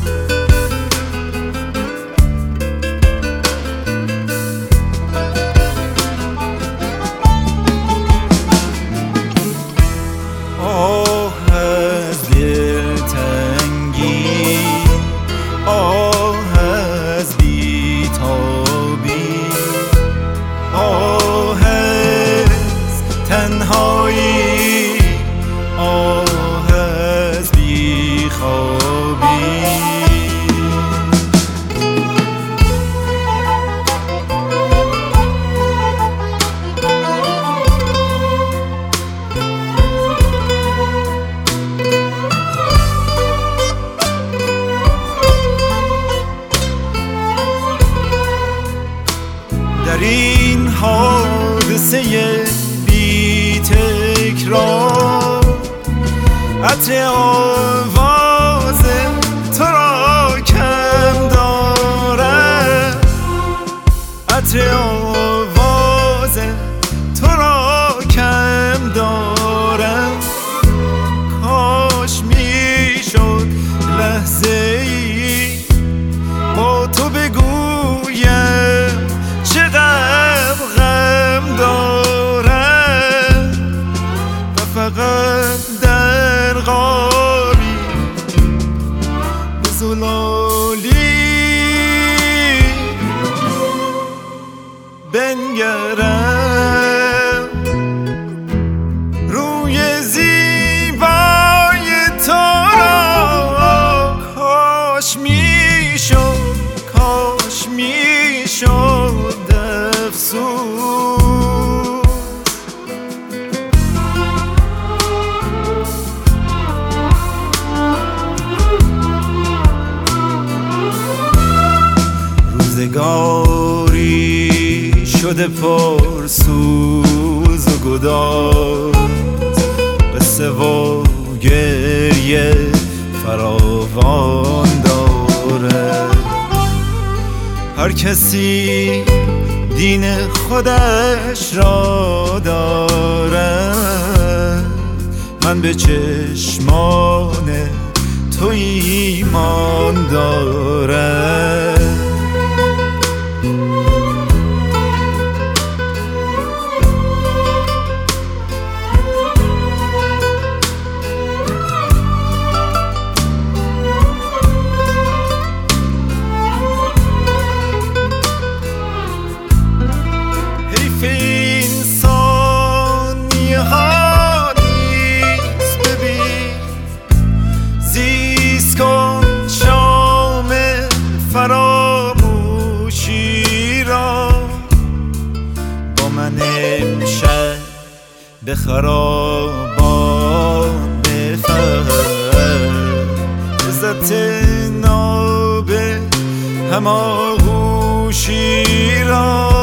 در این حادثه بی تکرار عطر آواز تو را کم دارم، عطر آواز تو را کم دارم. کاش میشد لحظه ای با تو بگویم چقدر غم دارم و فقط در غاری به زلالی بنگرم روی زیبای تو را. کاش میشد، کاش میشد افسوس روزگاری شده پر سوز و گداز، قصه و گریه فراوان داره. هر کسی دین خودش را دارد، من به چشمان تو ایمان دارم. فراموشی را با من امشب به خرابان بفر، عزت ناب هماغوشی را